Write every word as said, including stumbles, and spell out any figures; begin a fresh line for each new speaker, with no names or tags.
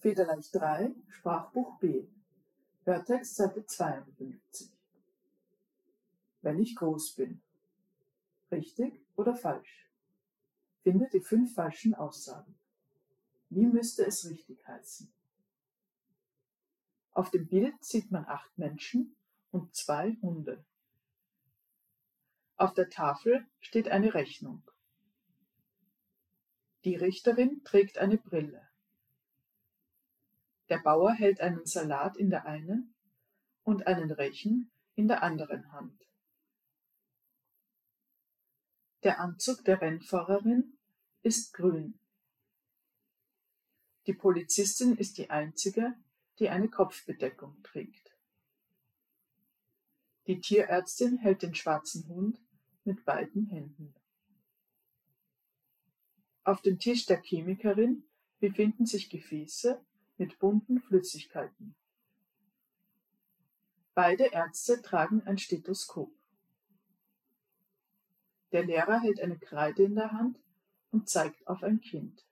Federleicht drei, Sprachbuch B. Hörtext Seite zweiundfünfzig. Wenn ich groß bin. Richtig oder falsch? Finde die fünf falschen Aussagen. Wie müsste es richtig heißen? Auf dem Bild sieht man acht Menschen und zwei Hunde. Auf der Tafel steht eine Rechnung. Die Richterin trägt eine Brille. Der Bauer hält einen Salat in der einen und einen Rechen in der anderen Hand. Der Anzug der Rennfahrerin ist grün. Die Polizistin ist die einzige, die eine Kopfbedeckung trägt. Die Tierärztin hält den schwarzen Hund mit beiden Händen. Auf dem Tisch der Chemikerin befinden sich Gefäße mit bunten Flüssigkeiten. Beide Ärzte tragen ein Stethoskop. Der Lehrer hält eine Kreide in der Hand und zeigt auf ein Kind.